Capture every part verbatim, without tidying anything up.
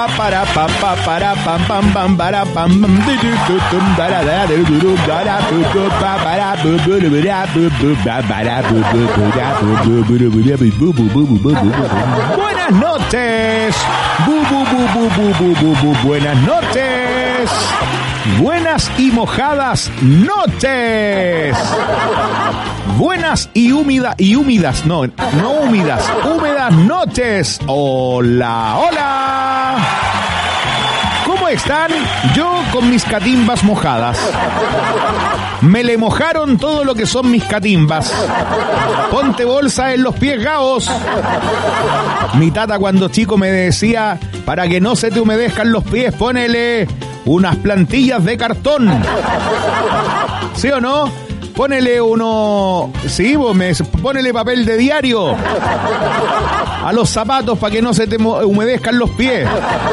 pa para pa pa para pam pam pam para pam pam du du du dum da da da du du du da da du du pa para bu bu bu da bu bu ba para bu bu bu da bu bu bu bu bu bu bu bu bu. Buenas noches. Bu bu bu bu bu bu bu bu. Buenas noches. Buenas y mojadas noches. Buenas y húmedas y húmedas, no, no húmedas, húmedas noches. Hola, hola. ¿Cómo están? Yo con mis catimbas mojadas. Me le mojaron todo lo que son mis catimbas. Ponte bolsa en los pies, gaos. Mi tata cuando chico me decía, para que no se te humedezcan los pies, ponele unas plantillas de cartón. ¿Sí o no? Ponele uno... Sí, vos me... Ponele papel de diario a los zapatos para que no se te humedezcan los pies.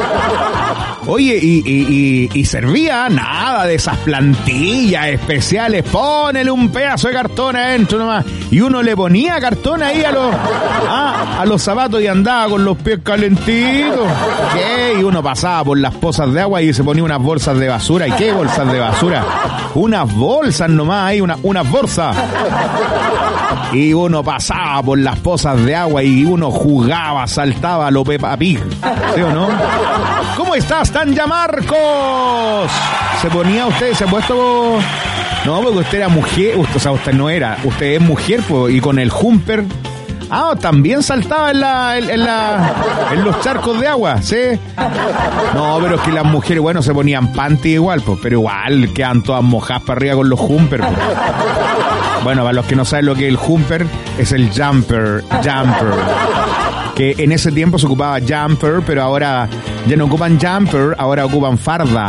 Oye, y, y, y, y servía nada de esas plantillas especiales. Ponele un pedazo de cartón adentro nomás. Y uno le ponía cartón ahí a los, ah, a los zapatos y andaba con los pies calentitos. ¿Qué? Y uno pasaba por las pozas de agua y se ponía unas bolsas de basura. ¿Y qué bolsas de basura? Unas bolsas nomás ahí, una, unas bolsas. Y uno pasaba por las pozas de agua y uno jugaba, saltaba a lo Peppa Pig. ¿Sí o no? ¿Cómo estás, Tanya Marcos? ¿Se ponía usted, se ha puesto...? No, porque usted era mujer, o sea, usted no era, usted es mujer, pues, y con el jumper... Ah, también saltaba en la, en, en la, en los charcos de agua, ¿sí? No, pero es que las mujeres, bueno, se ponían panty igual, pues, pero igual quedan todas mojadas para arriba con los jumper, pues. Bueno, para los que no saben lo que es el jumper, es el jumper, jumper. Que en ese tiempo se ocupaba jumper, pero ahora ya no ocupan jumper, ahora ocupan farda.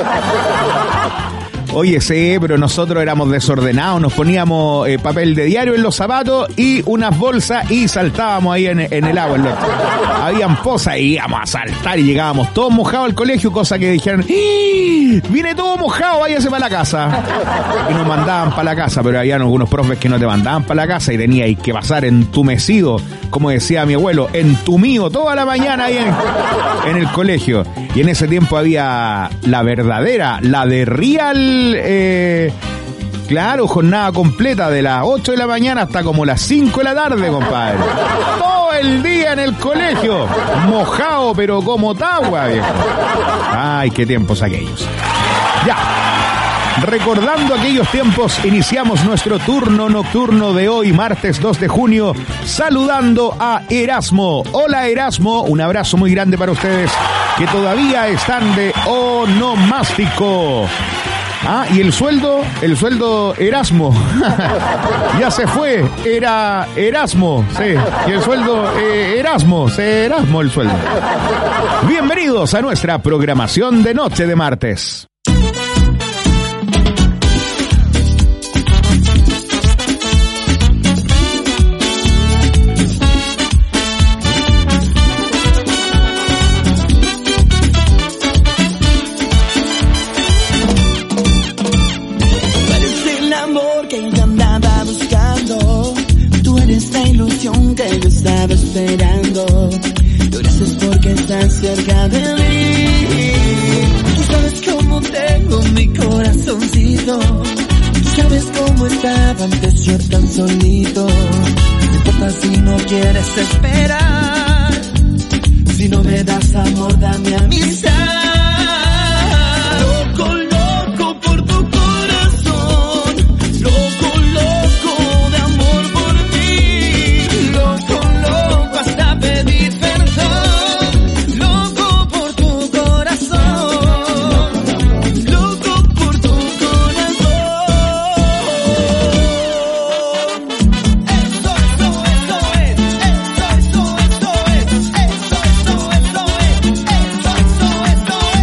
Oye, sí, pero nosotros éramos desordenados, nos poníamos eh, papel de diario en los zapatos y unas bolsas y saltábamos ahí en, en el agua. En los... Habían pozas y íbamos a saltar y llegábamos todos mojados al colegio, cosa que dijeron, ¡ih! Viene todo mojado, váyase para la casa. Y nos mandaban para la casa, pero había algunos profes que no te mandaban para la casa y teníais que pasar entumecido, como decía mi abuelo, entumido toda la mañana ahí en, en el colegio. Y en ese tiempo había la verdadera, la de real... Eh, claro, jornada completa de las ocho de la mañana hasta como las cinco de la tarde, compadre. Todo el día en el colegio, mojado pero como tagua, viejo. Ay, qué tiempos aquellos. Ya, recordando aquellos tiempos, iniciamos nuestro turno nocturno de hoy, martes dos de junio, saludando a Erasmo. Hola, Erasmo, un abrazo muy grande para ustedes que todavía están de onomástico. Ah, y el sueldo, el sueldo Erasmo, ya se fue, era Erasmo, sí, y el sueldo eh, Erasmo, se Erasmo el sueldo. Bienvenidos a nuestra programación de noche de martes. Que yo estaba esperando, gracias porque estás cerca de mí. Tú sabes cómo tengo mi corazoncito, tú sabes cómo estaba antes yo tan solito. No importa si no quieres esperar, si no me das amor, dame amistad. Loco, loco por tu corazón, loco, loco de amor por ti, loco, loco hasta pedir perdón, loco por tu corazón, loco por tu corazón. Eso, eso, eso es, eso, eso, eso es, eso, eso, eso es, eso, eso, eso es.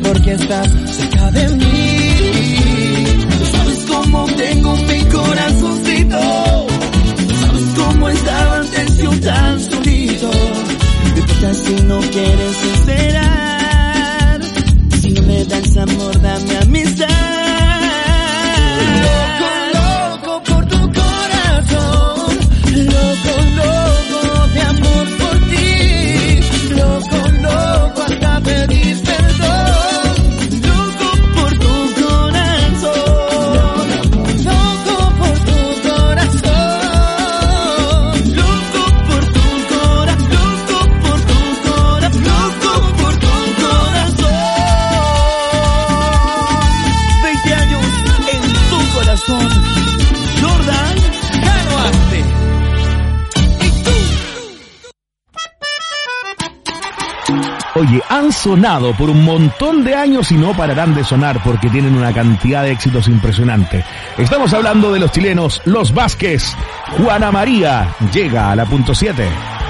porque estás cerca de mí. Tú sabes cómo tengo mi corazoncito. Tú sabes cómo estaba antes yo tan solito. No importa si no quieres esperar, si no me das amor, dame amistad. Loco, loco por tu corazón, loco, loco de amor por ti, loco, loco hasta pedir perdón, loco por tu corazón, loco por tu corazón, loco por tu corazón, loco por tu corazón, loco por tu corazón. veinte años en tu corazón, Jordan Canoarte. Oye, han sonado por un montón de años y no pararán de sonar porque tienen una cantidad de éxitos impresionante. Estamos hablando de los chilenos Los Vázquez. Juana María llega a la punto siete.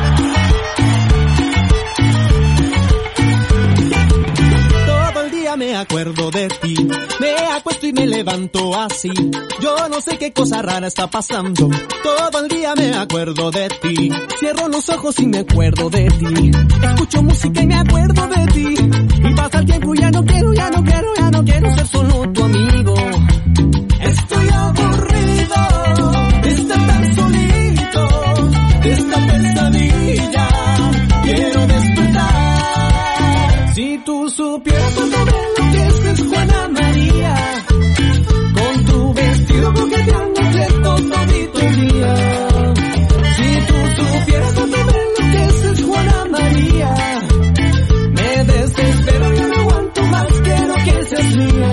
Todo el día me acuerdo de ti, me acuesto y me levanto así. Yo no sé qué cosa rara está pasando. Todo el día me acuerdo de ti, cierro los ojos y me acuerdo de ti. Escucho música y me acuerdo de ti. Y pasa el tiempo y ya no quiero, ya no quiero, ya no quiero ser solo tu amigo. Estoy aburrido de estar tan solito, de esta pesadilla. Quiero despertar. Si tú supieras cuando me enloqueces, Juana María, con tu vestido coqueteando cierto todito el día. Si tú supieras cuando me enloqueces, Juana María, me desespero, yo no aguanto más, quiero que seas mía.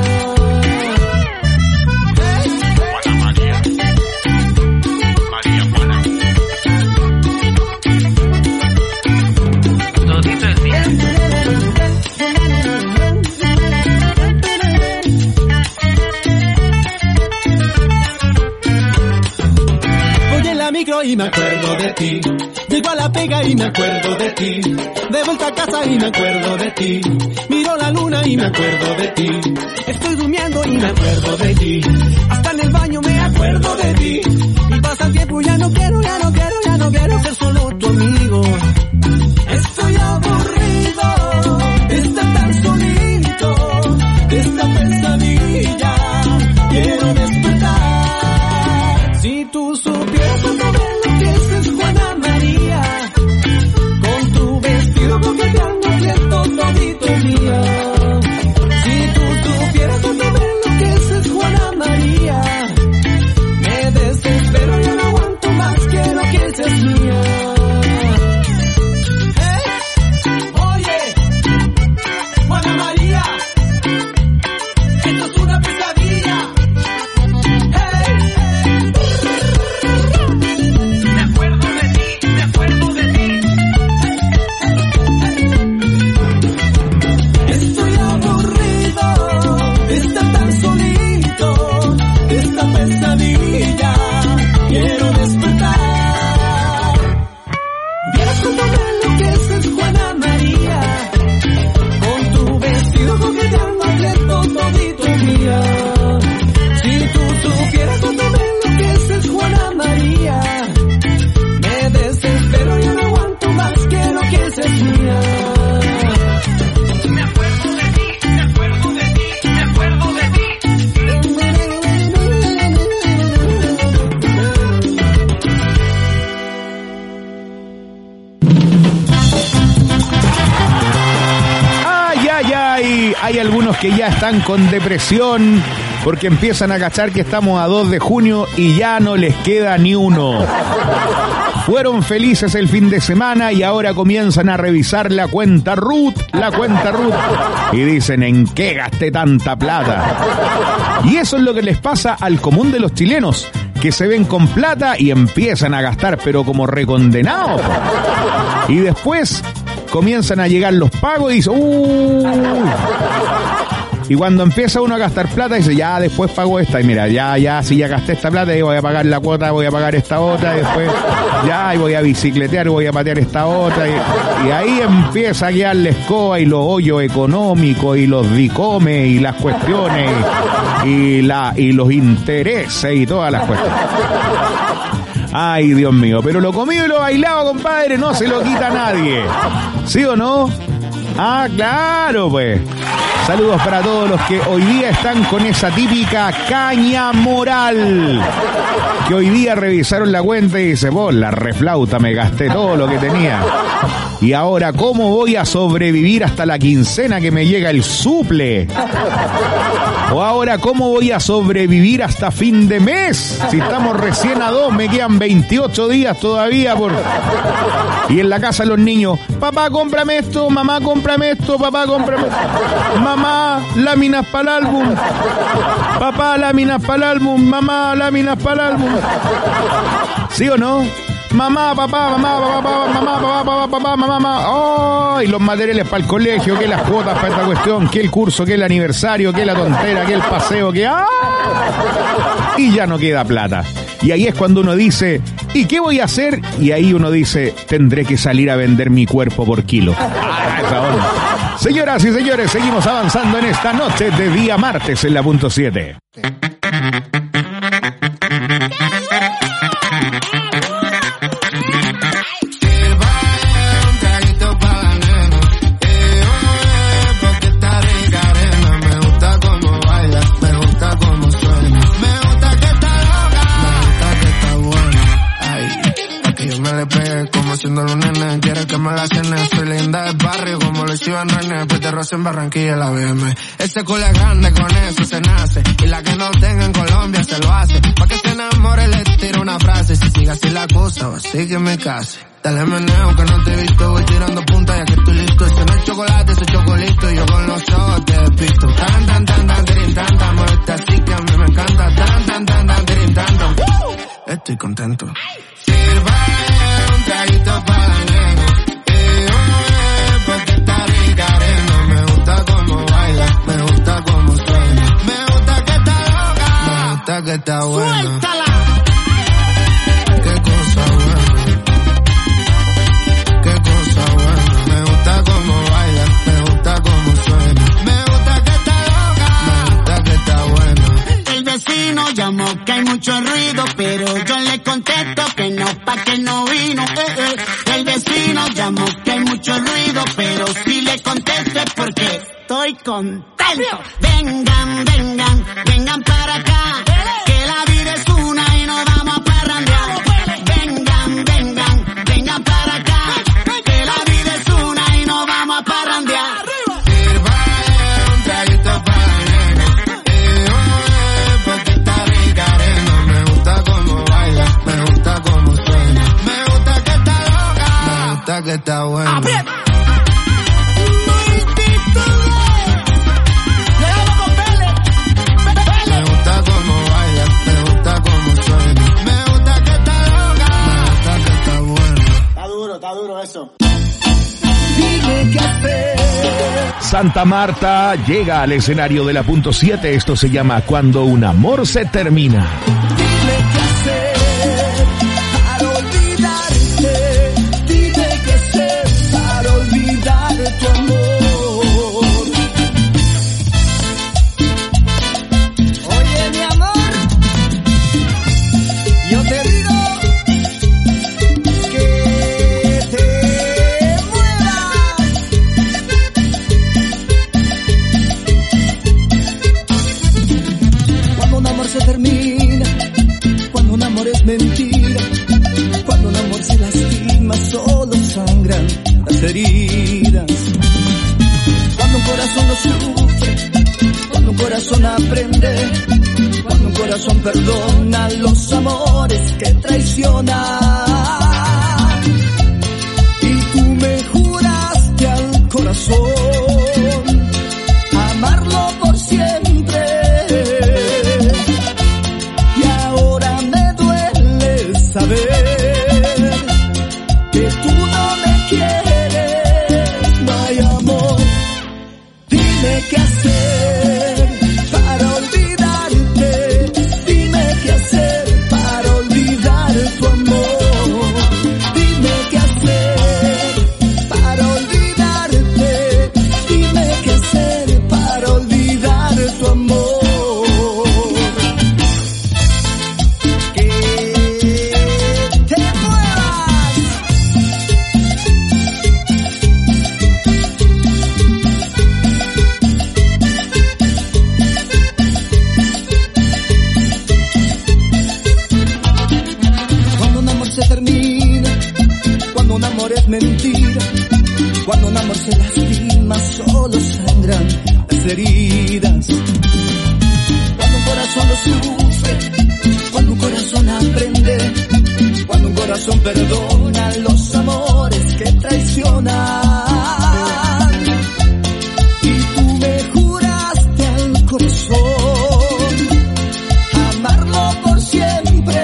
Juana María, María Juana, todito el día. Voy en la micro y me acuerdo de ti. Llego a la pega y me acuerdo de ti. De vuelta a casa y me acuerdo de ti. Miro la luna y me acuerdo de ti. Estoy durmiendo y me acuerdo de ti. Hasta en el baño me acuerdo de ti. Y pasa el tiempo y ya no quiero, ya no quiero, ya no quiero ser solo tu amigo. Estoy aburrido de estar tan solito, de esta pesadilla. Quiero despertar. Si tú supieras cuando me enloqueces, Juana María, con tu vestido coqueteando cierto todito el día. Si tú supieras cuando me enloqueces, Juana María, me desespero, yo no aguanto más, quiero que seas mía. Hey, oye, Juana María, esto es una pesadilla. Hey, me acuerdo de ti, me acuerdo de ti. Estoy aburrido de estar tan solito, de esta pesadilla. Quiero despertar. Vieras cuando me enloqueces, Juana María, con tu vestido coqueteando cierto todito el día. Si tú supieras cuando me enloqueces, Juana María, me desespero, yo no aguanto más, quiero que seas mía. Me acuerdo de ti, me acuerdo de ti, me acuerdo de ti. Ay, ay, ay. Hay algunos que ya están con depresión porque empiezan a cachar que estamos a dos de junio y ya no les queda ni uno. Fueron felices el fin de semana y ahora comienzan a revisar la cuenta Ruth, la cuenta Ruth, y dicen, ¿en qué gasté tanta plata? Y eso es lo que les pasa al común de los chilenos, que se ven con plata y empiezan a gastar, pero como recondenados. Y después comienzan a llegar los pagos y dicen, ¡uy! Y cuando empieza uno a gastar plata, dice, ya, después pago esta. Y mira, ya, ya, si ya gasté esta plata, y voy a pagar la cuota, voy a pagar esta otra, y después, ya, y voy a bicicletear, voy a patear esta otra. Y, y ahí empieza a guiar la escoba y los hoyos económicos, y los dicomes, y las cuestiones, y, la, y los intereses, y todas las cuestiones. Ay, Dios mío, pero lo comido y lo bailado, compadre, no se lo quita a nadie. ¿Sí o no? Ah, claro, pues. Saludos para todos los que hoy día están con esa típica caña moral. Que hoy día revisaron la cuenta y dice, vos, la reflauta, me gasté todo lo que tenía. Y ahora, ¿cómo voy a sobrevivir hasta la quincena que me llega el suple? O ahora, ¿cómo voy a sobrevivir hasta fin de mes? Si estamos recién a dos, me quedan veintiocho días todavía por... Y en la casa los niños, papá, cómprame esto, mamá, cómprame esto, papá, cómprame esto. Mamá, láminas para el álbum. Papá, láminas para el álbum. Mamá, láminas para el álbum. ¿Sí o no? Mamá, papá, mamá, papá, papá, mamá, papá, papá, papá, mamá, mamá. Oh, y los materiales para el colegio, que las cuotas para esta cuestión, que el curso, que el aniversario, que la tontera, que el paseo, que... ¡ah! Y ya no queda plata. Y ahí es cuando uno dice, ¿y qué voy a hacer? Y ahí uno dice, tendré que salir a vender mi cuerpo por kilo. Ah, esa onda. Señoras y señores, seguimos avanzando en esta noche de día martes en la punto siete. Haciendo los nenes, quiere que me la cene. Soy linda del barrio como lo hicieron nenes. Pues te roce en Barranquilla la B M. Ese culo es grande, con eso se nace. Y la que no tenga en Colombia se lo hace. Pa' que se enamore le tiro una frase. Si sigue así la cosa, o así que me case. Dale meneo que no te he visto. Voy tirando punta ya que estoy listo. Ese no es chocolate, ese es chocolito. Y yo con los ojos te despisto. Tan, tan, tan, tan, tirin, tan, tan. Muévete así que a mí me encanta. Tan, tan, tan, tan, tirin, tan, tan. Estoy contento. Sirva un traguito para la nena. Eh, oh, porque está rica arena. Me gusta como baila, me gusta como suena. Me gusta que está loca, me gusta que está buena. ¡Suéltala! Qué cosa buena, qué cosa buena. Me gusta como baila, me gusta como suena. Me gusta que está loca, me gusta que está buena. El vecino llamó que hay mucho ruido, pero yo le contesto que no, pa' que no vino. Eh, eh. El vecino llamó que hay mucho ruido, pero si le contesto es porque estoy contento. Vengan, vengan, vengan para acá, que la vida es una y nos vamos a parrandear. Vengan, vengan, vengan para acá, que la vida es una y nos vamos a parrandear. Que está bueno. ¡Aprieta! Me gusta como baila, me gusta como suena. Me gusta que está loca, me gusta que está buena. Está duro, está duro eso. Dime qué hacer. Santa Marta llega al escenario de la punto siete. Esto se llama Cuando un amor se termina. Dime qué hacer para olvidarte. Dime qué hacer para olvidar tu amor. Oye, mi amor, yo te digo que te mueras. Cuando un amor se termina, cuando un amor es mentira, cuando un amor se lastima, solo sangran las heridas. Cuando un corazón no sufre, cuando un corazón aprende, cuando un corazón perdona los amores que traiciona. Y tú me juraste al corazón amarlo por siempre. Y ahora me duele saber que tú no me quieres, no hay amor. Dime qué hacer se lastima, solo sangran las heridas. Cuando un corazón lo sufre, cuando un corazón aprende, cuando un corazón perdona los amores que traicionan. Y tú me juraste al corazón amarlo por siempre.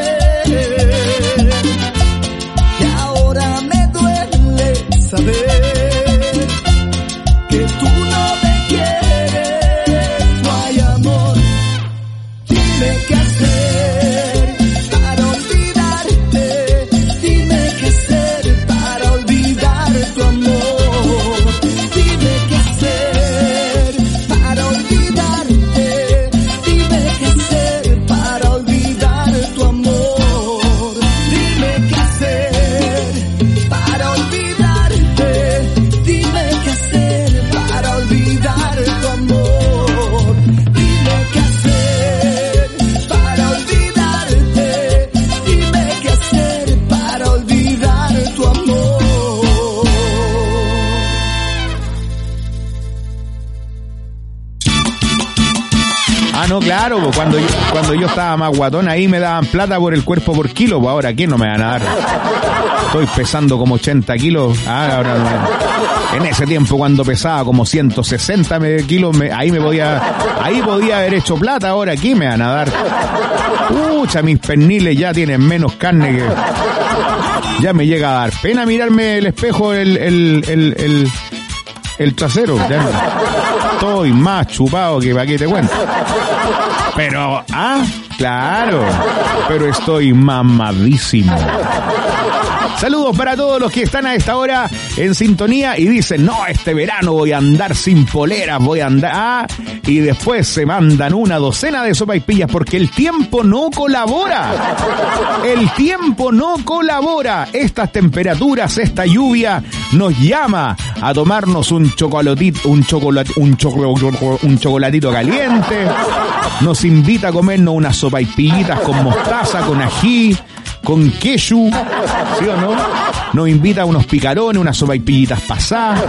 Y ahora me duele saber que tú no me quieres, no hay amor. Dime qué hacer para olvidarte, dime qué hacer para olvidar tu amor. Dime qué hacer para olvidarte, dime qué hacer para olvidar tu amor. Dime qué hacer para olvidarte, dime qué hacer para olvidar tu amor. Dime qué hacer para olvidarte, dime qué hacer para olvidar tu amor. Ah, no, claro, pues cuando yo, cuando yo estaba más guatón ahí me daban plata por el cuerpo por kilo, pues ahora ¿qué no me van a dar? Estoy pesando como ochenta kilos, ah, ahora no me... En ese tiempo cuando pesaba como ciento sesenta kilos, me, ahí me podía, ahí podía haber hecho plata, ahora ¿qué me van a dar? Pucha, mis perniles ya tienen menos carne que... Ya me llega a dar pena mirarme el espejo, el, el, el, el, el trasero, ya estoy más chupado que para qué te cuento. Pero, ah, claro, pero estoy mamadísimo. Saludos para todos los que están a esta hora en sintonía y dicen, no, este verano voy a andar sin poleras, voy a andar... Ah, y después se mandan una docena de sopaipillas porque el tiempo no colabora. El tiempo no colabora. Estas temperaturas, esta lluvia nos llama a tomarnos un chocolatito, un chocolate, un chocolate, un chocolatito caliente. Nos invita a comernos unas sopaipillitas con mostaza, con ají, con queso, ¿sí o no? Nos invita a unos picarones, unas sopaipillitas pasadas.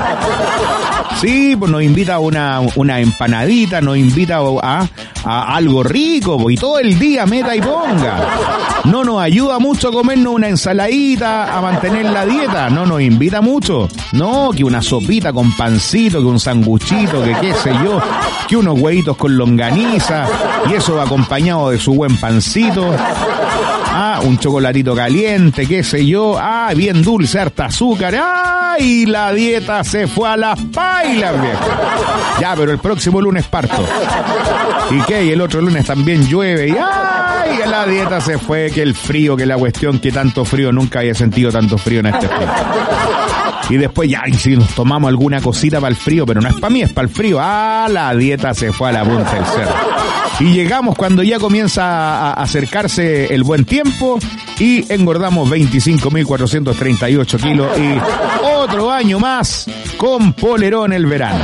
Sí, pues nos invita a una, una empanadita, nos invita a, a algo rico, pues, y todo el día meta y ponga. No nos ayuda mucho a comernos una ensaladita, a mantener la dieta, no nos invita mucho. No, que una sopita con pancito, que un sanguchito, que qué sé yo, que unos huevitos con longaniza, y eso acompañado de su buen pancito. Ah, un chocolatito caliente, qué sé yo, ah, bien dulce, harta azúcar, ah, y la dieta se fue a las pailas, viejo. Ya, pero el próximo lunes parto. ¿Y qué? Y el otro lunes también llueve, y ay, la dieta se fue, que el frío, que la cuestión, que tanto frío, nunca había sentido tanto frío en este frío. Y después ya, y si nos tomamos alguna cosita para el frío, pero no es para mí, es para el frío, ah, la dieta se fue a la punta del cerro. Y llegamos cuando ya comienza a acercarse el buen tiempo y engordamos veinticinco mil cuatrocientos treinta y ocho kilos y otro año más con polerón el verano.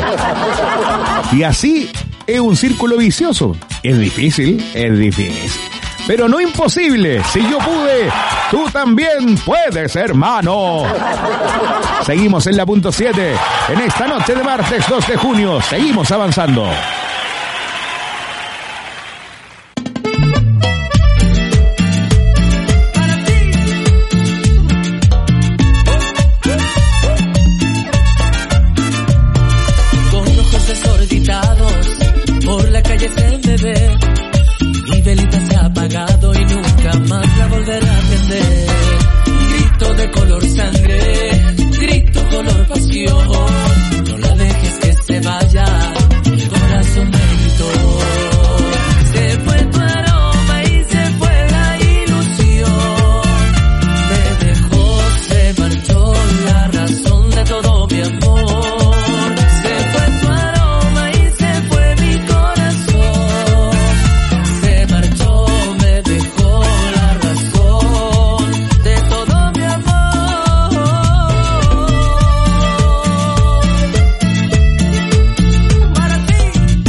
Y así es un círculo vicioso. Es difícil, es difícil. Pero no imposible. Si yo pude, tú también puedes, hermano. Seguimos en la punto siete. En esta noche de martes dos de junio. Seguimos avanzando. Mi velita se ha apagado y nunca más la volverá a prender. Grito de color sangre, grito color pasión. No la dejes que se vaya, el corazón me gritó. Se fue tu aroma y se fue la ilusión. Me dejó, se marchó la razón de todo mi amor. Se fue tu aroma y se fue mi corazón. Se marchó, me dejó la razón de todo mi amor. Para ti.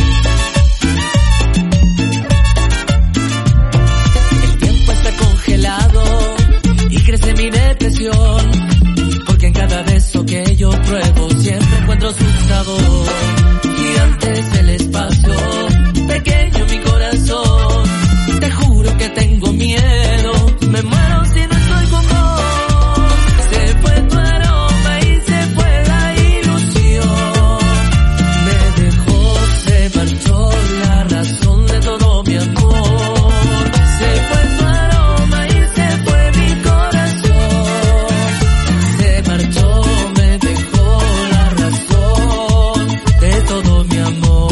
El tiempo está congelado y crece mi depresión, porque en cada beso que yo pruebo siempre encuentro borrador. Gigantes del espacio, pequeño mi corazón. Te juro que tengo miedo, me muero si no estoy con vos. Se fue tu aroma y se fue la ilusión. Me dejó, se marchó la razón de todo mi amor. Se fue tu aroma y se fue mi corazón. Se marchó, me dejó la razón de todo mi amor.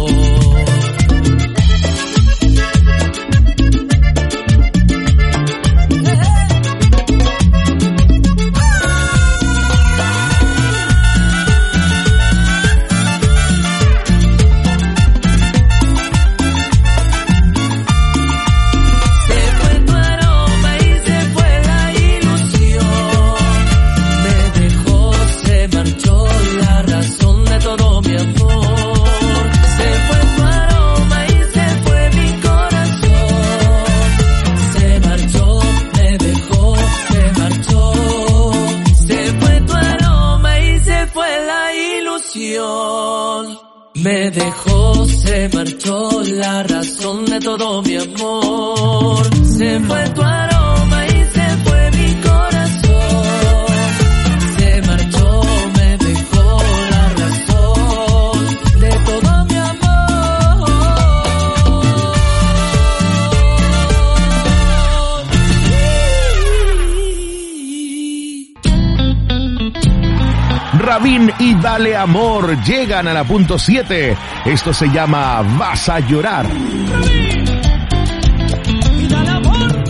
Me dejó, se marchó la razón de todo mi amor. Se fue tu aroma y se fue mi corazón. Se marchó, me dejó la razón de todo mi amor. Rabin y Dale Amor llegan a la punto siete. Esto se llama Vas a llorar. Y dale amor.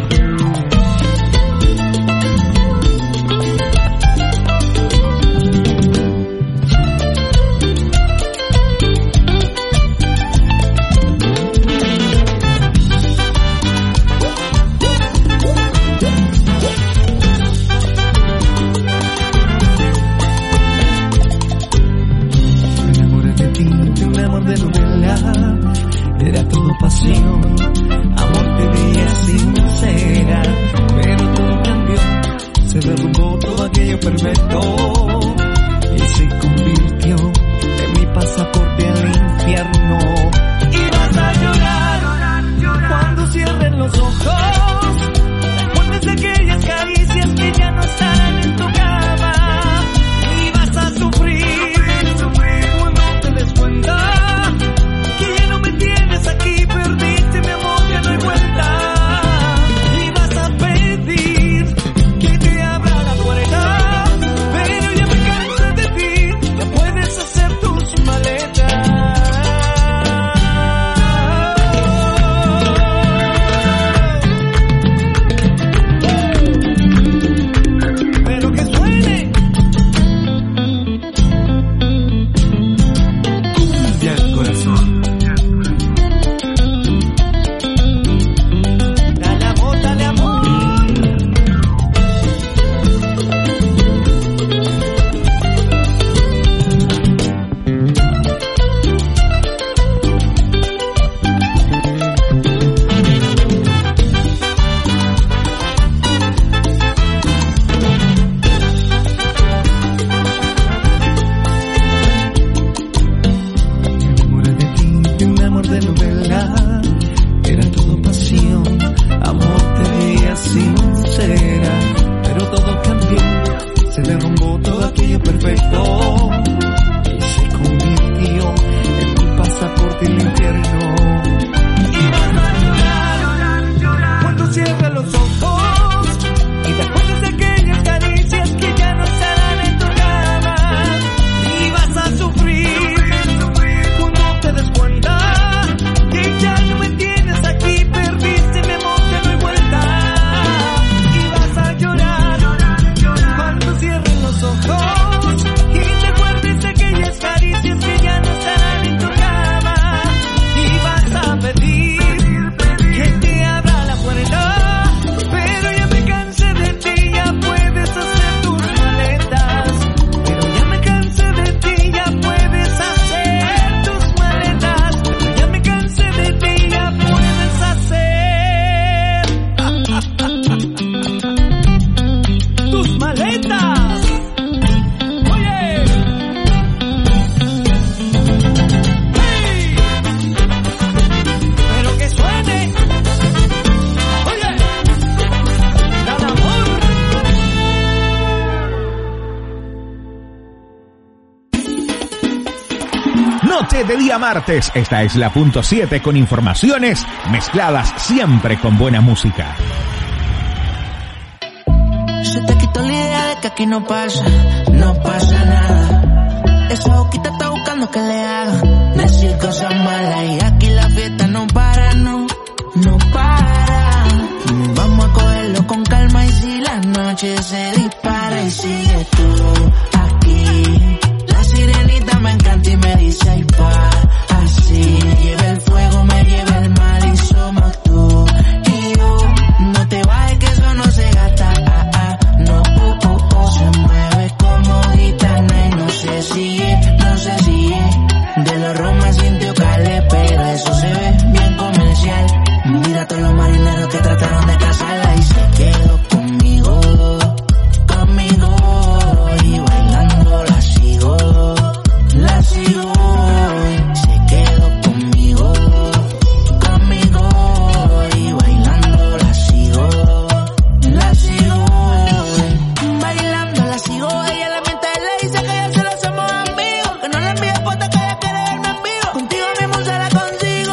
Era todo pasión, amor te veía sincera, pero todo cambió, se derrumbó todo aquello perfecto y se convirtió en mi pasaporte al infierno. Y vas a llorar cuando cierren los ojos, recuerdes de aquellas caricias que ya no estarán en tu cama. Y vas a sufrir cuando te des cuenta aquí perdiste mi amor, ya no hay vuelta. Y vas a pedir que te abra la puerta, pero Noche de día martes, esta es la punto siete con informaciones mezcladas siempre con buena música. Se te quitó la idea de que aquí no pasa, no pasa nada. Esa boquita está buscando que le haga decir cosas malas y aquí la fiesta no para, no, no para. Vamos a cogerlo con calma y si la noche se dispara y sigue tú aquí. La sirenita me encanta y me dice ay pa, así. Me lleva el fuego, me lleva el mal y somos tú y yo. No te vayas que eso no se gasta, ah, ah, no, oh, oh, oh. Se mueve como gitana y no sé si es, no sé si es de los Romas sin Teocalé, pero eso se ve bien comercial. Mira a todos los marineros que trataron de casarla y se quedó conmigo, conmigo y bailando la sigo, la sigo. Se quedó conmigo, conmigo y bailando la sigo, la sigo. Bailando la sigo, ella la mente le dice que ya se lo hacemos amigos, que no le envíe fotos que ella quiere verme en vivo. Contigo mismo se la consigo.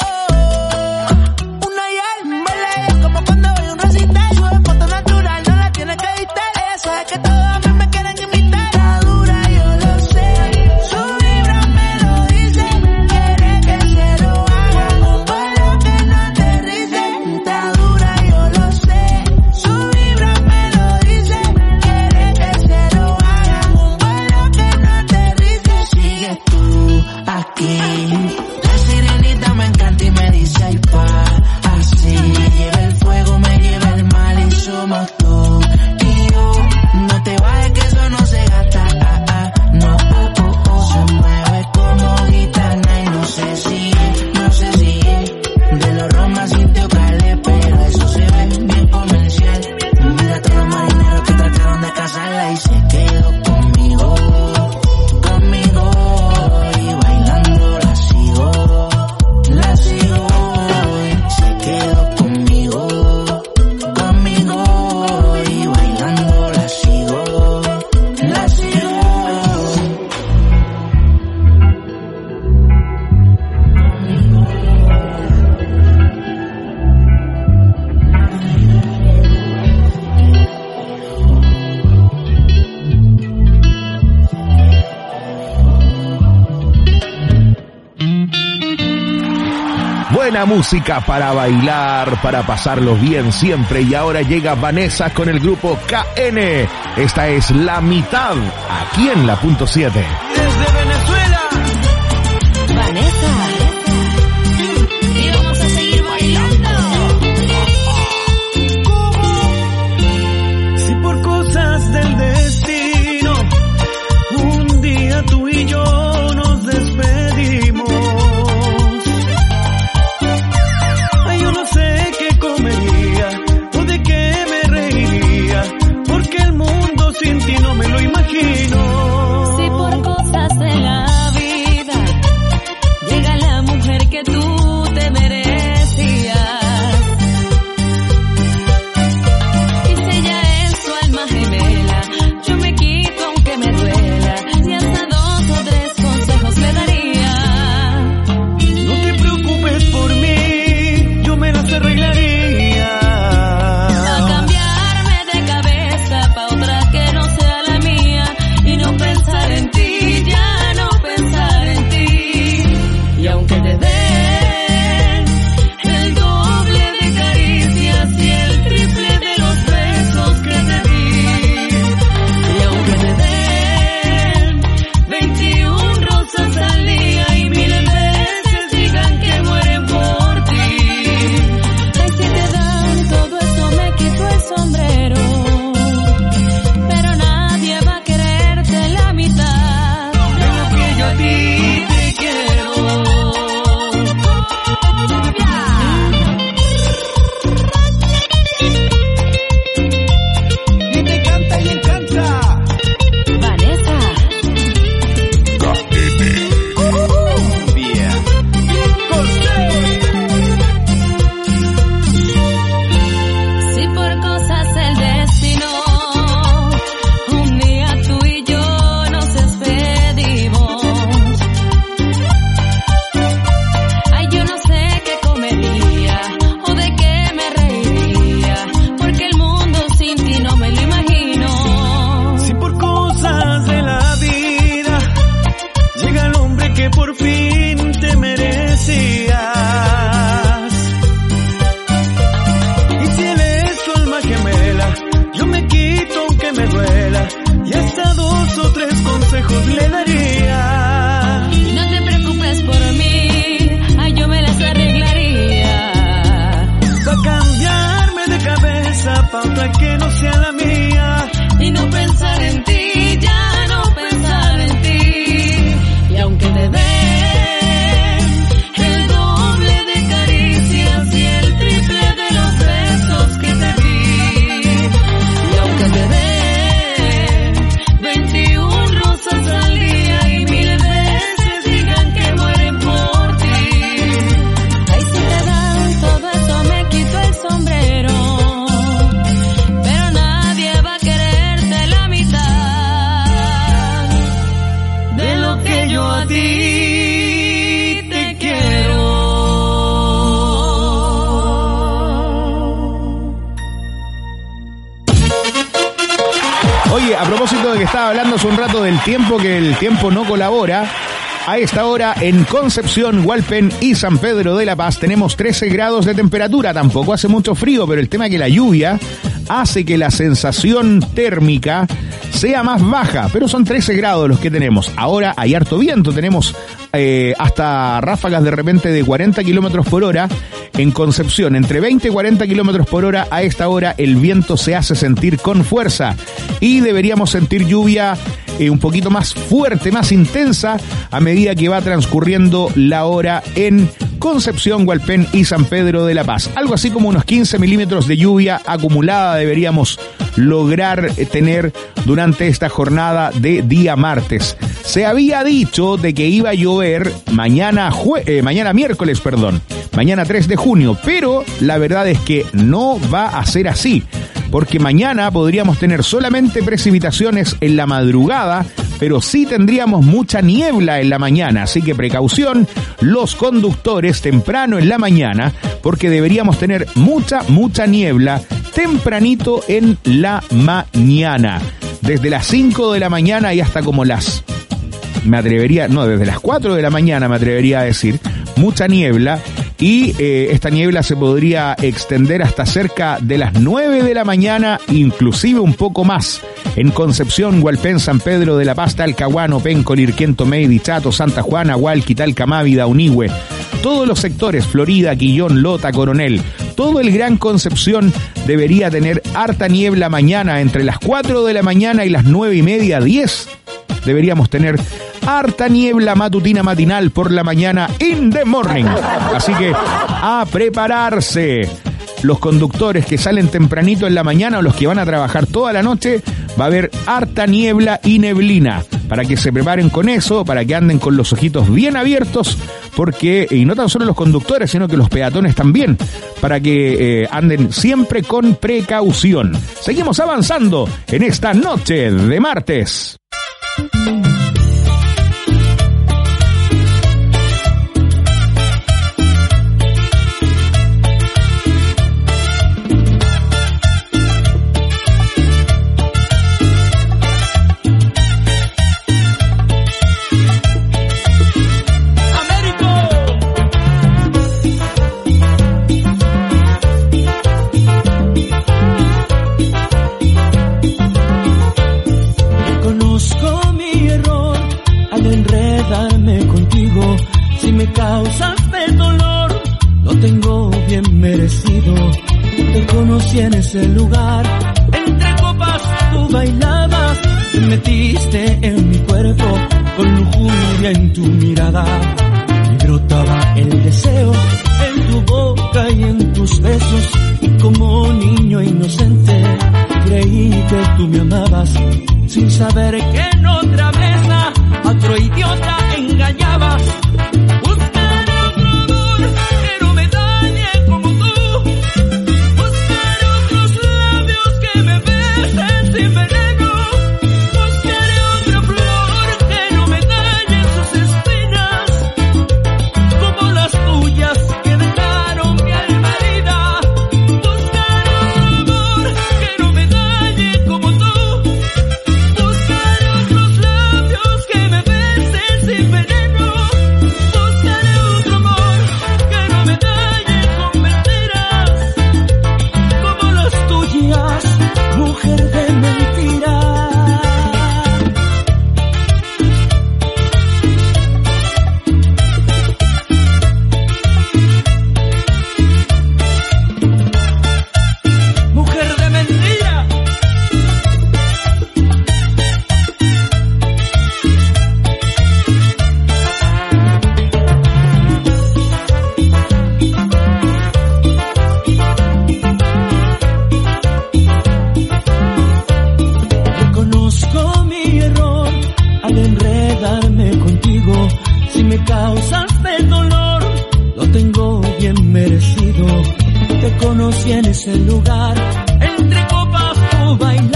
Una y él, baila ella como cuando voy a un recital. Sube foto natural, no la tiene que editar. Ella sabe que todos a mí me quieren imitar. Está dura, yo lo sé. Su vibra me lo dice. Quiere que se lo haga un vuelo que no aterrice. Está dura, yo lo sé. Su vibra me lo dice. Quiere que se lo haga un vuelo que no aterrice. Sigues tú aquí. La sirenita me encanta y me dice ay pa, así. Me lleva el fuego, me lleva el mal y somos tú y yo. No te vayas que eso no se gasta, ah, ah, no, oh, oh, oh. Se mueve como gitana y no sé si, no sé si de los Romas sin Teocalé, pero eso se ve bien comercial. Mira a todos los marineros que trataron de casarla y se quedó conmigo, conmigo y bailando la sigo, la sigo. Se quedó conmigo, conmigo y bailando la sigo, la sigo. Buena música para bailar, para pasarlo bien siempre. Y ahora llega Vanessa con el grupo K N. Esta es La Mitad, aquí en la punto siete. Desde Venezuela. Vanessa, y vamos a seguir bailando. Si por cosas del destino un día tú y yo nos despedimos, ay, yo no sé qué comería o de qué me reiría, porque el mundo sin ti no me lo imagino. Si por cosas ti te quiero. Oye, a propósito de que estaba hablando hace un rato del tiempo, que el tiempo no colabora, a esta hora en Concepción, Hualpén y San Pedro de la Paz tenemos trece grados de temperatura. Tampoco hace mucho frío, pero el tema es que la lluvia hace que la sensación térmica sea más baja, pero son trece grados los que tenemos. Ahora hay harto viento, tenemos eh, hasta ráfagas de repente de cuarenta kilómetros por hora en Concepción. Entre veinte y cuarenta kilómetros por hora a esta hora el viento se hace sentir con fuerza y deberíamos sentir lluvia eh, un poquito más fuerte, más intensa a medida que va transcurriendo la hora en Concepción, Hualpén y San Pedro de la Paz. Algo así como unos quince milímetros de lluvia acumulada deberíamos lograr tener durante esta jornada de día martes. Se había dicho de que iba a llover mañana jue- eh, mañana miércoles, perdón, mañana tres de junio, pero la verdad es que no va a ser así, porque mañana podríamos tener solamente precipitaciones en la madrugada, pero sí tendríamos mucha niebla en la mañana, así que precaución los conductores temprano en la mañana, porque deberíamos tener mucha, mucha niebla tempranito en la mañana, desde las cinco de la mañana y hasta como las, me atrevería, no, desde las cuatro de la mañana me atrevería a decir, mucha niebla. Y eh, esta niebla se podría extender hasta cerca de las nueve de la mañana, inclusive un poco más. En Concepción, Hualpén, San Pedro de la Paz, Talcahuano, Penco, Lirquén, Tomé, Dichato, Santa Juana, Hualqui, Talcamavi, Daunihue. Todos los sectores, Florida, Quillón, Lota, Coronel. Todo el Gran Concepción debería tener harta niebla mañana entre las cuatro de la mañana y las nueve y media, diez. Deberíamos tener harta niebla matutina matinal por la mañana in the morning. Así que a prepararse. Los conductores que salen tempranito en la mañana o los que van a trabajar toda la noche, va a haber harta niebla y neblina. Para que se preparen con eso, para que anden con los ojitos bien abiertos, porque, y no tan solo los conductores, sino que los peatones también, para que eh, anden siempre con precaución. Seguimos avanzando en esta noche de martes. Causaste dolor, lo tengo bien merecido. Te conocí en ese lugar, entre copas tú bailabas, te metiste en mi cuerpo con lujuria en tu mirada. Y brotaba el deseo en tu boca y en tus besos. Y como niño inocente creí que tú me amabas, sin saber que en otra mesa a otro idiota engañabas.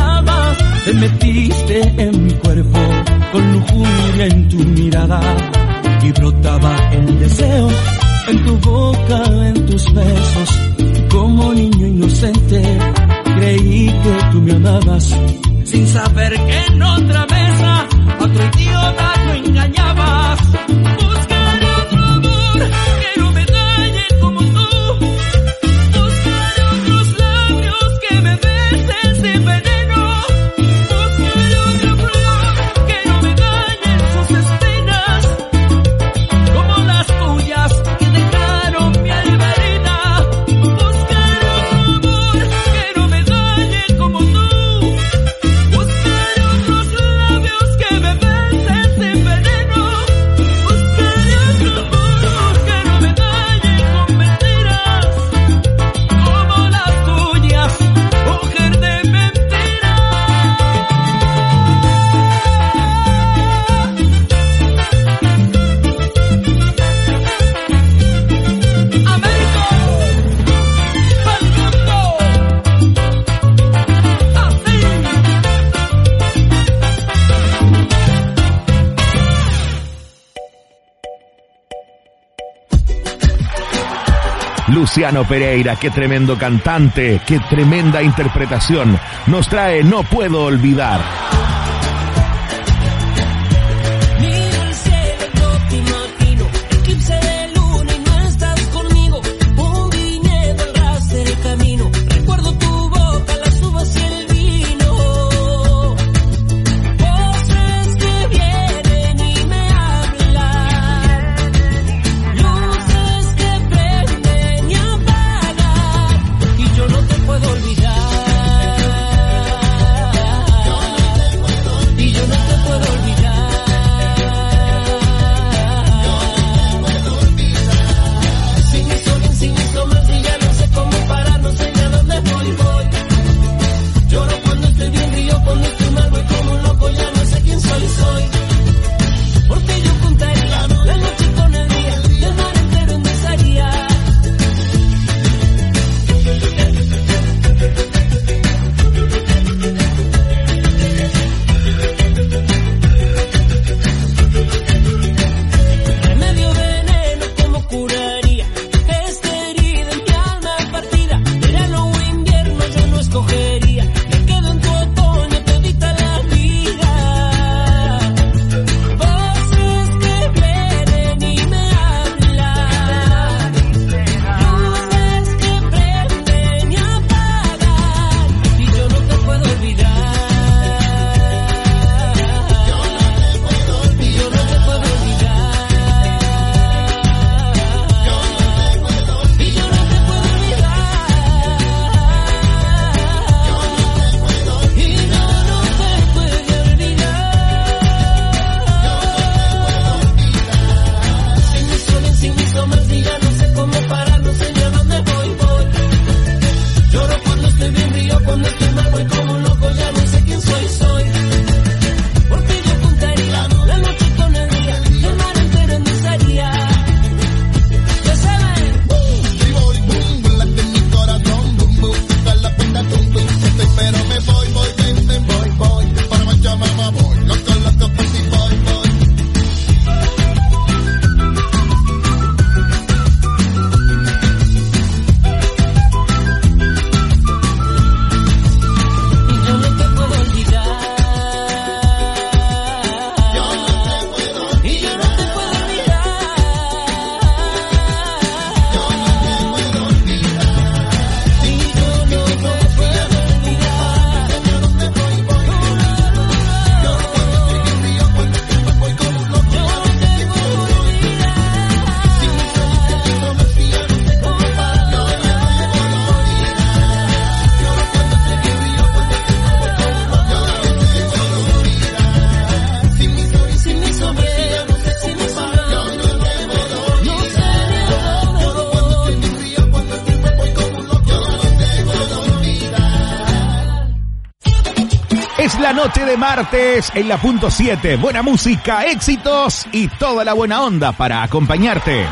Te metiste en mi cuerpo con lujuria en tu mirada. y brotaba el deseo en tu boca, en tus besos. Como niño inocente creí que tú me amabas, sin saber que en otra mesa a otro idiota tú engañabas. Buscaré otro amor que no me dañe como tú. Buscaré otros labios que me besen sin veneno. Buscaré otra flor que no me dañen sus espinas, como las tuyas que dejaron mi alma herida. Buscaré otro amor que no me dañe como tú. Buscaré otros labios que me besen sin veneno. Buscaré otro amor que no me dañe con mentiras, como las tuyas, mujer de mentiras. Américo, pa'l mundo, así. Luciano Pereira, qué tremendo cantante, qué tremenda interpretación. Nos trae No Puedo Olvidar. Miro el cielo, no te imagino, eclipse de luna y no estás conmigo. Un viñedo al ras del camino, recuerdo tu boca, las uvas y el vino. Voces que vienen y me hablan, luces que prenden y apagan, y yo no te puedo olvidar. Y yo no te puedo olvidar. Sin mi sol, sin mis sombras y ya no sé cómo parar, no sé ni a dónde voy, voy. Lloro cuando estoy bien, río cuando estoy mal, voy como un loco, ya no sé quién soy, soy. Por ti yo juntaría la noche con el día, y el mar entero endulzaría. Remedio veneno, ¿cómo curaría esta herida en mi alma partida? Verano o invierno yo no escogería, me quedo en tu otoño todita la vida. Voces que vienen y me hablan, luces que prenden y apagan, y yo no te puedo olvidar. Y yo no te puedo olvidar. Y yo no te puedo olvidar. Y yo no te puedo olvidar. Sin mi sol, sin mis sombras y ya no sé cómo parar, no sé ni a dónde voy, voy. Lloro cuando estoy bien, río cuando estoy mal, voy como un loco, ya no sé quién soy, soy. Por ti yo juntaría la noche con el día, y el mar entero endulzaría. Ya saben. Pero me voy, voy, ven, ven, voy, voy. Para marchar, mamá, voy. Loco, loco, por ti, voy, voy. Y yo no te puedo olvidar. Y yo no te puedo olvidar. Y yo no te Sin mi sombra, sin mi sombra, no sé ni a dónde voy. Es la noche de martes en la punto siete. Buena música, éxitos y toda la buena onda para acompañarte.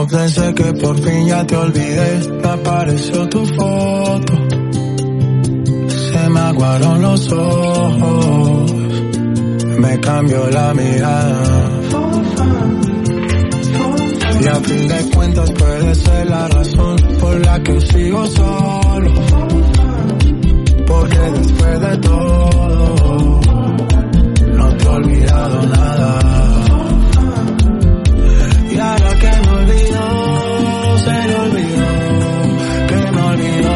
No pensé que por fin ya te olvidé, me apareció tu foto, se me aguaron los ojos, me cambió la mirada. Y a fin de cuentas puede ser la razón por la que sigo solo, porque después de todo no te he olvidado nada. Y ahora que me olvidó, se le olvidó que me olvidó.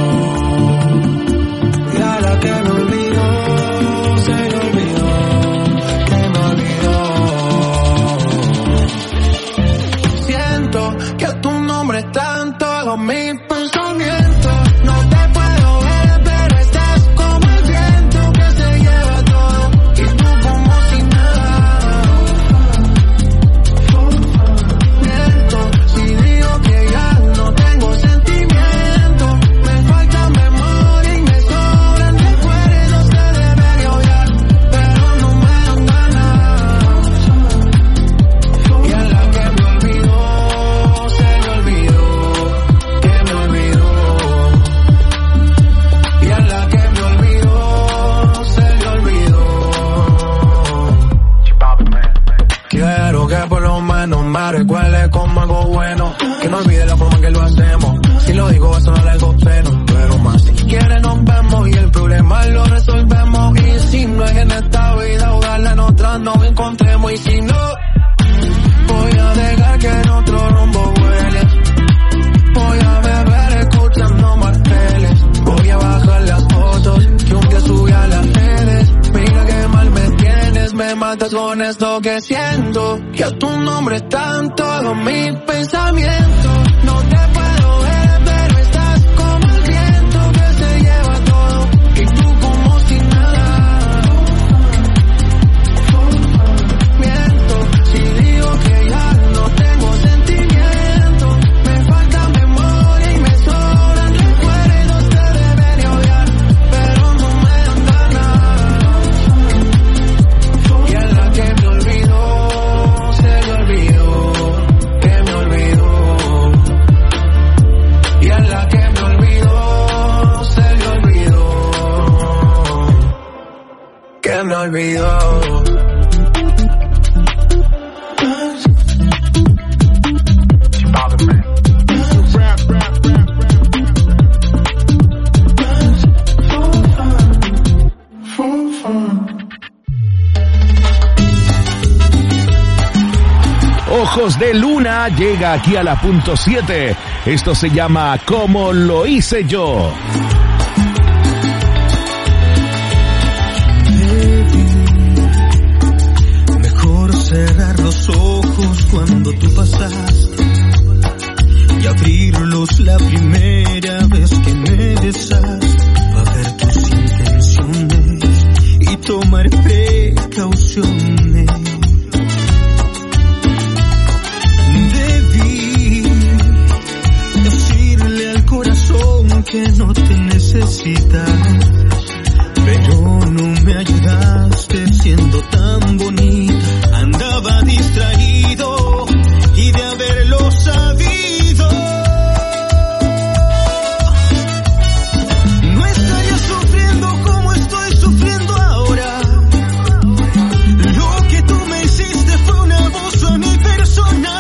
Y ahora que me olvidó, se le olvidó que me olvidó. Siento que tu nombre está en todos mis pensamientos. No te puedo ver, pero estás como el viento que se lleva todo y tú como si nada. Miento si digo que ya no tengo sentimiento. Me falta memoria y me sobran recuerdos que debería odiar, pero no me dan ganas. Y a la que me olvidó, se le olvidó que me olvidó. Y a la que me olvidó, se le olvidó. Quiero que por lo menos me recuerde como algo bueno, que no olvide la forma que lo hacemos. Si lo digo va a sonar algo pleno, pero más si quiere nos vemos y el problema lo resolvemos. Y si no es en esta vida, ojalá en otra nos encontremos. Y si no, voy a dejar que en otro rumbo vueles. Voy a beber escuchando marteles. Voy a bajar las fotos que un día subí a las redes. Mira que mal me tienes, me matas con esto que siento. Que tu nombre está en todos mis pensamientos. No te puedo ver, pero estás como el viento que se lleva todo y tú como si nada. Miento si digo que ya no tengo sentimiento. Me falta memoria y me sobran recuerdos que debería odiar, pero no me dan ganas. Y a la que me olvidó, se le olvidó que me olvidó. Y a la que me olvidó, se le olvidó que me olvidó. Ojos de Luna llega aquí a la punto siete. Esto se llama Como lo hice yo. Mejor cerrar los ojos cuando tú pasaste y abrirlos la primera vez que me besaste, para ver tus intenciones y tomar precauciones. Que no te necesitas, pero no me ayudaste siendo tan bonita. Andaba distraído y de haberlo sabido no estaría sufriendo como estoy sufriendo ahora. Lo que tú me hiciste fue un abuso a mi persona.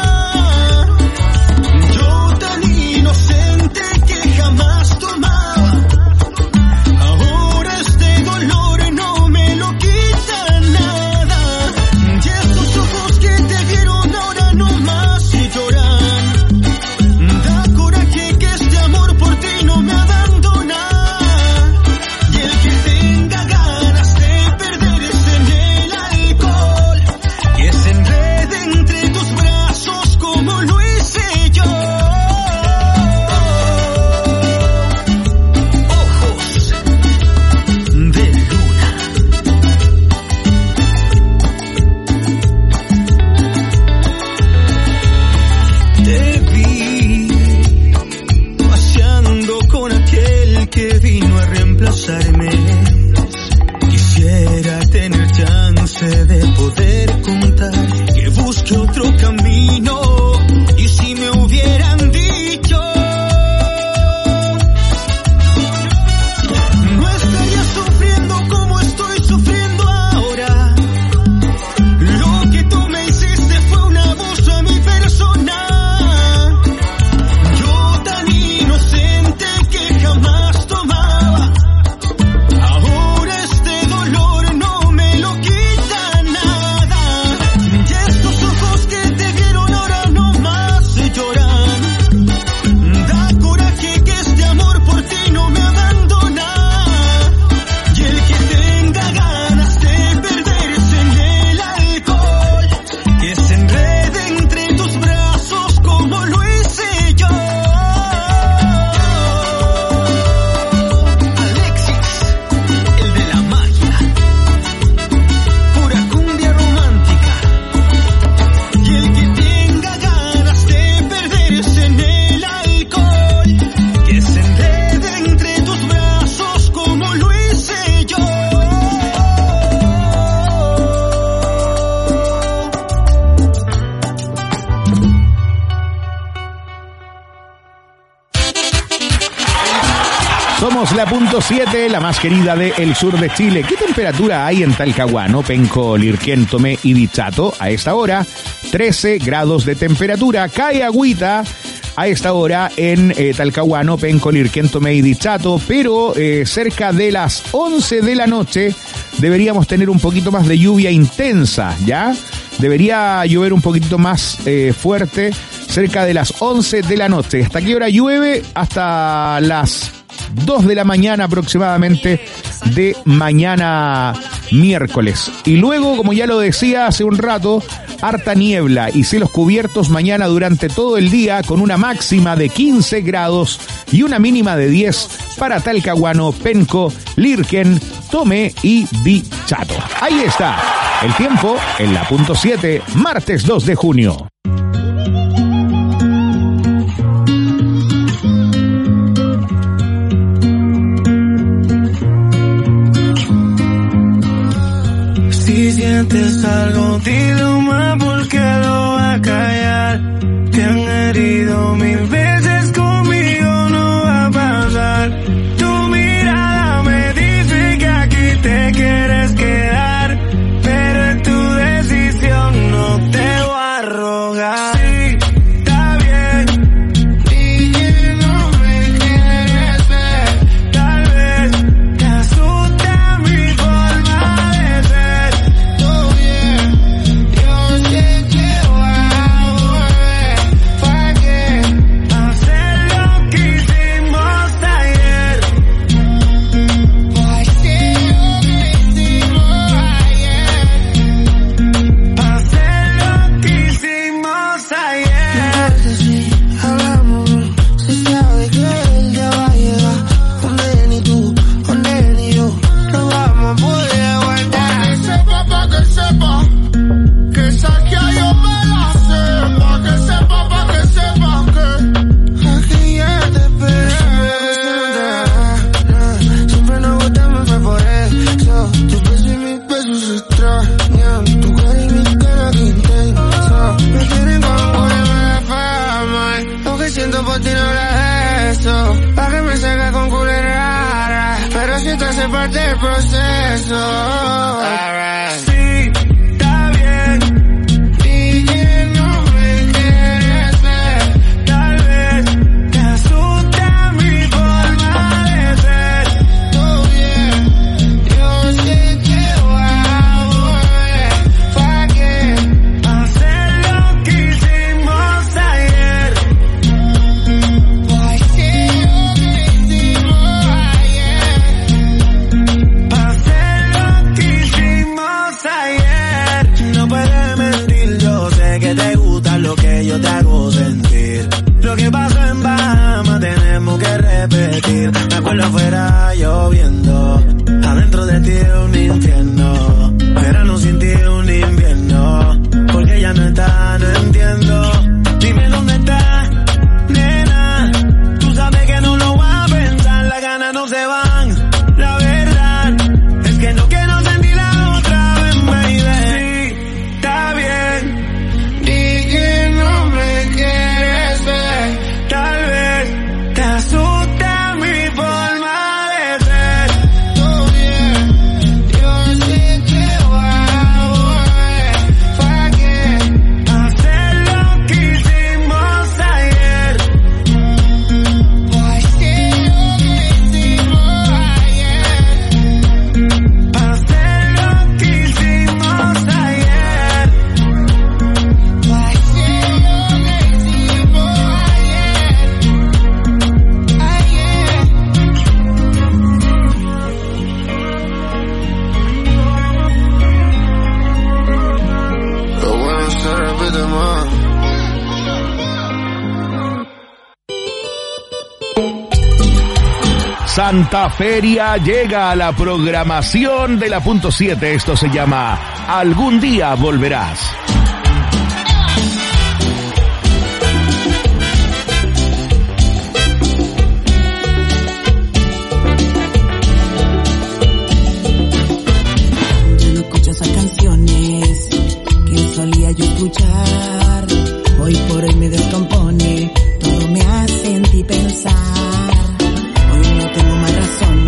Yo tan inocente que jamás tomaba. Ahora este dolor no me lo quita nada. Y estos ojos que te vieron ahora no más y lloran. Da coraje que este amor por ti no me abandona. Y el que tenga ganas de perderse en el alcohol, que se enrede entre tus brazos como lo hice yo. De luna. Te vi paseando con aquel que vino a reemplazarme. Quisiera tener chance de poder contar que busque otro camino. Y si me la punto siete, la más querida del sur de Chile. ¿Qué temperatura hay en Talcahuano, Penco, Lirquén, Tomé y Dichato? A esta hora, trece grados de temperatura. Cae agüita a esta hora en eh, Talcahuano, Penco, Lirquén, Tomé y Dichato, pero eh, cerca de las once de la noche deberíamos tener un poquito más de lluvia intensa, ¿ya? Debería llover un poquitito más eh, fuerte cerca de las once de la noche. ¿Hasta qué hora llueve? Hasta las dos de la mañana aproximadamente de mañana miércoles. Y luego, como ya lo decía hace un rato, harta niebla y cielos cubiertos mañana durante todo el día con una máxima de quince grados y una mínima de diez para Talcahuano, Penco, Lirquén, Tomé y Dichato. Ahí está el tiempo en la punto siete, martes dos de junio. Si sientes algo, dilo más porque lo va a callar. Te han herido mil veces, conmigo no va a pasar. Tu mirada me dice que aquí te quieres quedar, pero es tu decisión, no te voy a rogar. Sí, está bien, y que no me quieres ver. Tal vez te asusta mi forma de ser. Todo bien, yo sé que voy a volver. ¿Para qué hacer lo que hicimos ayer? ¿Para qué lo que hicimos ayer? Hacer lo que hicimos ayer. Si hablamos, se sabe que el día va a llegar, donde ni tú, donde ni yo no vamos a poder aguantar. Pa' que sepa, pa' que sepa, que esa que yo me la sé. Pa' que sepa, pa' que sepa que aquí ya te esperé. Siempre nos gustamos, fue por eso. Tu beso y mis besos se extrañan, tu cara y mi cara que intensa. Me quieren como una fama, lo que siento por ti no era eso. Pa' que me salga con culera rara, pero siento hacer parte del proceso. Sí, está bien, y que no me quieres ver. Tal vez te asusta mi forma de ser. Todo bien, yo sé que voy a volver. ¿Para qué hacer lo que hicimos ayer? ¿Para qué lo que hicimos ayer? Hacer lo que hicimos ayer. No puedes mentir, yo sé que te gusta lo que yo te hago sentir. Lo que pasó en Bahamas tenemos que repetir. Me acuerdo afuera lloviendo, adentro de ti un infierno. Verano sin ti un invierno, porque ya no está, no entiendo. Dime dónde está, nena. Tú sabes que no lo voy a pensar, las ganas no se van. La verdad es que no quiero sentirla otra vez, baby. Sí, está bien, di que no me quieres ver. Tal vez te asusta mi forma de ser. Todo bien, yo sé que voy a volver. ¿Para qué hacer lo que hicimos ayer? ¿Para qué lo que hicimos ayer? Hacer lo que hicimos ayer. ¿Para qué lo que hicimos ayer? Ayer. Lo bueno se repite más. Santa Feria llega a la programación de la punto siete. Esto se llama Algún día volverás. Ya no escucho esas canciones que solía yo escuchar. Hoy por hoy me descompone, todo me hace sentir pensar. Hoy no tengo más razón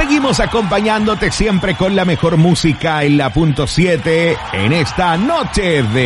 Seguimos acompañándote siempre con la mejor música en la punto siete en esta noche de